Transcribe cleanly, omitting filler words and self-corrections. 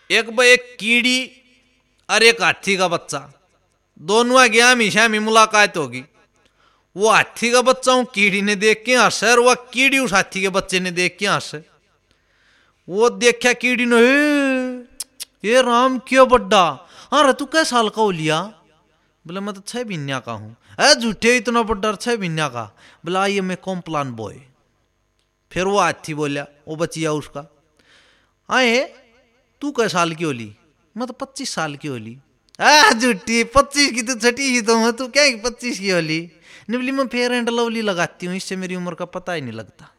एक कीड़ी और एक हाथी का बच्चा, दोनों गया हमेशा में मुलाकात होगी। वो हाथी का बच्चा उस कीड़ी ने देख के हंसे और वह कीड़ी उस हाथी के बच्चे ने देख के हंसे। वो देखा कीड़ी ने, ये राम क्यों बड्डा, अरे तू कै साल का हो लिया? बोले मैं तो 6 महीने का हूं। अरे झूठे, इतना बड्डा 6 महीने का? बोला ये मैं कॉम्प्लान बॉय। फिर वो हाथी बोलिया, वो बचिया उसका, आए तू कै साल की होली? मैं तो 25 साल की होली। झूठी, 25 की तो छठी ही तो मैं, तू क्या 25 की होली? निबली मैं फेयर एंड लवली लगाती हूँ, इससे मेरी उम्र का पता ही नहीं लगता।